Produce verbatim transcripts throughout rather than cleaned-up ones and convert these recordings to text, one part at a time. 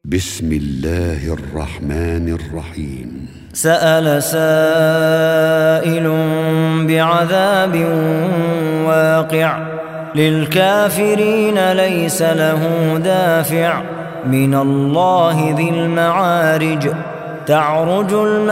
بسم الله الرحمن الرحيم. سأل سائل بعذاب واقع للكافرين ليس له دافع من الله ذي المعارج تعرج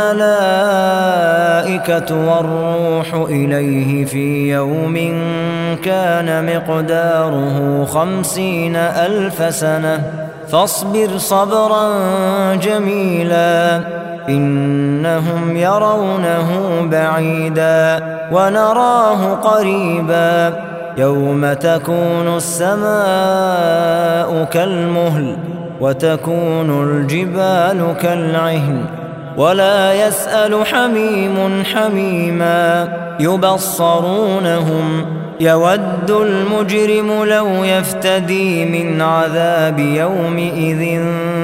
الملائكة والروح إليه في يوم كان مقداره خمسين ألف سنة فاصبر صبرا جميلا إنهم يرونه بعيدا ونراه قريبا يوم تكون السماء كالمهل وتكون الجبال كالعهن ولا يسأل حميم حميما يبصرونهم يود المجرم لو يفتدي من عذاب يومئذ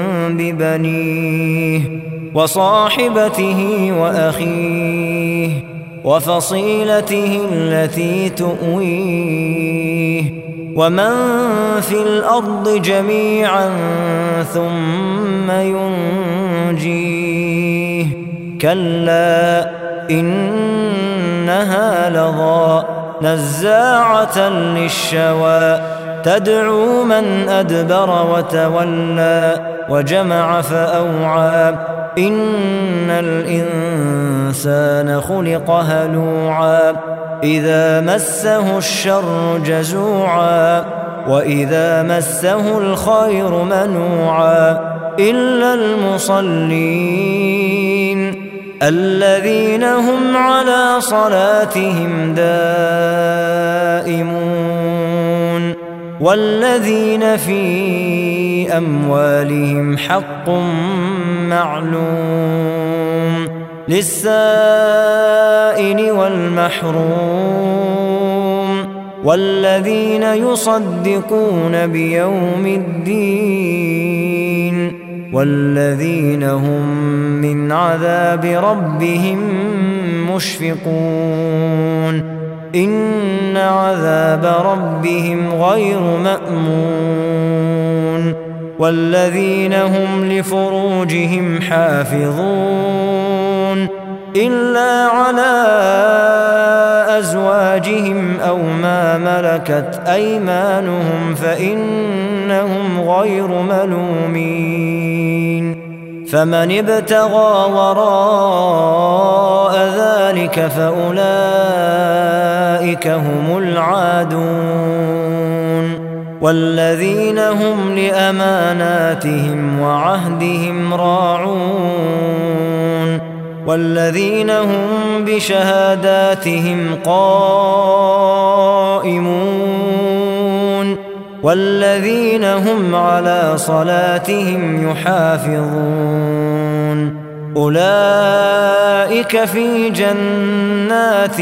ببنيه وصاحبته وأخيه وفصيلته التي تؤويه ومن في الأرض جميعا ثم ينجيه كلا إنها لظى نزاعة للشوى تدعو من أدبر وتولى وجمع فأوعى إن الإنسان خلق هلوعا إذا مسه الشر جزوعا وإذا مسه الخير منوعا إلا المصلين الذين هم على صلاتهم دائمون والذين في أموالهم حق معلوم للسائل والمحروم والذين يصدقون بيوم الدين والذين هم من عذاب ربهم مشفقون إن عذاب ربهم غير مأمون والذين هم لفروجهم حافظون إلا على أزواجهم أو ما ملكت أيمانهم فإنهم غير ملومين فمن ابتغى وراء ذلك فأولئك هم العادون والذين هم لأماناتهم وعهدهم راعون والذين هم بشهاداتهم قائمون والذين هم على صلاتهم يحافظون أولئك في جنات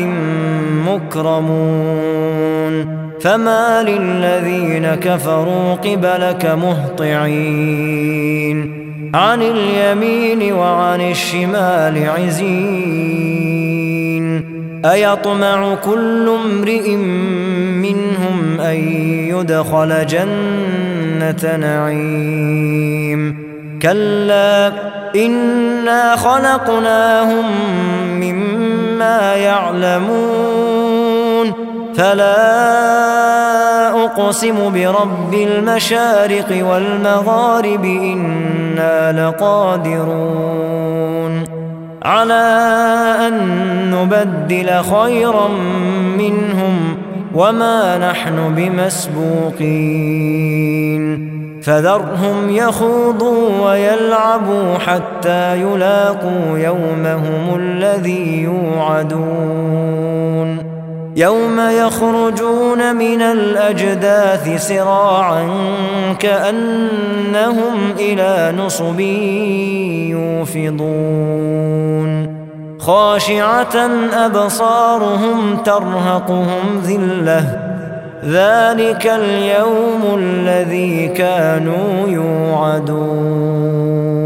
مكرمون فما للذين كفروا قبلك مهطعين عن اليمين وعن الشمال عزين أيطمع كل امرئ منهم أن يدخل جنة نعيم كلا إنا خلقناهم مما يعلمون فلا أقسم برب المشارق والمغارب إنا لقادرون على أن نبدل خيرا منهم وما نحن بمسبوقين فذرهم يخوضوا ويلعبوا حتى يلاقوا يومهم الذي يوعدون يوم يخرجون من الأجداث سراعا كأنهم إلى نصب يوفضون خاشعة أبصارهم ترهقهم ذلة ذلك اليوم الذي كانوا يوعدون.